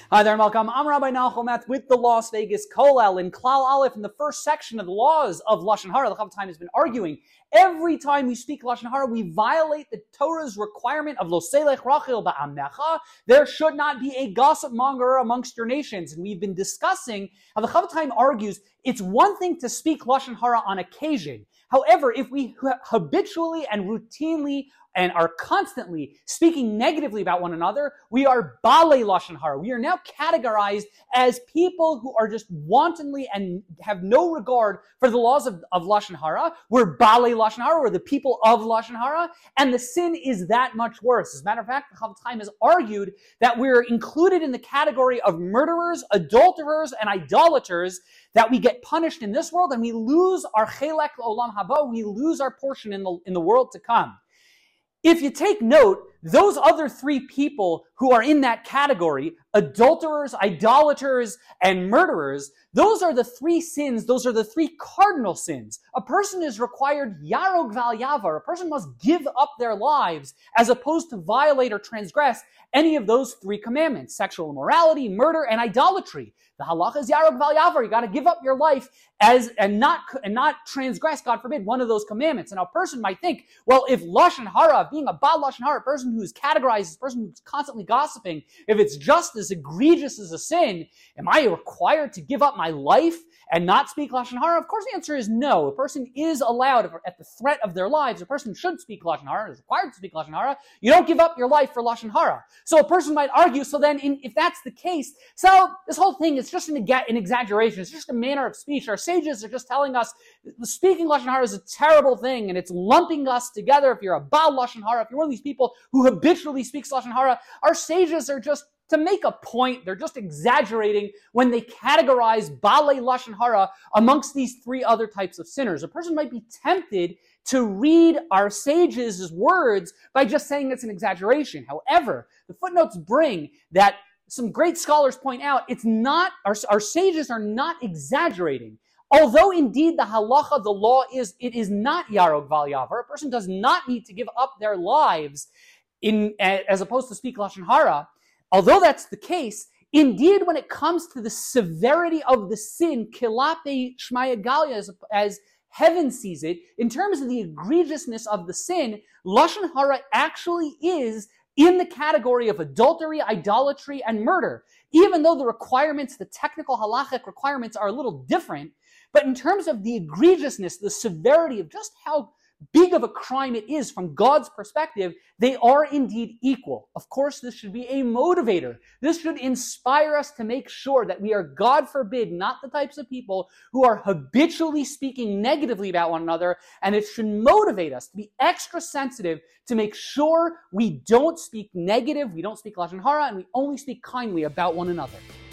Hi there, welcome. I'm Rabbi Nachum with the Las Vegas Kollel in Klal Aleph in the first section of the laws of Lashon Hara. The Chofetz Chaim has been arguing every time we speak Lashon Hara, we violate the Torah's requirement of Lo Selech Rachel Ba'amnecha. There should not be a gossip monger amongst your nations. And we've been discussing how the Chofetz Chaim argues it's one thing to speak Lashon Hara on occasion. However, if we habitually and routinely and are constantly speaking negatively about one another, we are Balei Lashon Hara. We are now categorized as people who are just wantonly and have no regard for the laws of Lashon Hara. We're Balei Lashon Hara. We're the people of Lashon Hara. And the sin is that much worse. As a matter of fact, the Chofetz Chaim has argued that we're included in the category of murderers, adulterers, and idolaters, that we get punished in this world and we lose our chelek olam haba, we lose our portion in the world to come. If you take note, those other three people who are in that category, adulterers, idolaters, and murderers, those are the three sins, those are the three cardinal sins. A person is required yarog val yavar, a person must give up their lives as opposed to violate or transgress any of those three commandments: sexual immorality, murder, and idolatry. The halacha is yarog val yavar. You got to give up your life and not transgress, God forbid, one of those commandments. And a person might think, well, if Lashon Hara, being a bad Lashon Hara, a person who's categorized as a person who's constantly gossiping, if it's just as egregious as a sin, am I required to give up my life and not speak Lashon Hara? Of course, the answer is no. A person is allowed, at the threat of their lives, a person should speak Lashon Hara, is required to speak Lashon Hara. You don't give up your life for Lashon Hara. So a person might argue, so then if that's the case, so this whole thing is just an exaggeration. It's just a manner of speech. Our sages are just telling us speaking Lashon Hara is a terrible thing, and it's lumping us together. If you're a Baal Lashon Hara, if you're one of these people who habitually speaks Lashon Hara, our sages are just, to make a point, they're just exaggerating when they categorize Balei Lashon Hara amongst these three other types of sinners. A person might be tempted to read our sages' words by just saying it's an exaggeration. However, the footnotes bring that some great scholars point out it's not, our sages are not exaggerating. Although indeed the halacha, the law is, it is not yarog val yavar. A person does not need to give up their lives as opposed to speak Lashon Hara. Although that's the case, indeed when it comes to the severity of the sin, kilape shmaya galia, as heaven sees it, in terms of the egregiousness of the sin, Lashon Hara actually is in the category of adultery, idolatry, and murder. Even though the requirements, the technical halachic requirements are a little different, but in terms of the egregiousness, the severity of just how big of a crime it is from God's perspective, they are indeed equal. Of course, this should be a motivator. This should inspire us to make sure that we are, God forbid, not the types of people who are habitually speaking negatively about one another, and it should motivate us to be extra sensitive to make sure we don't speak negative, we don't speak Lashon Hara, and we only speak kindly about one another.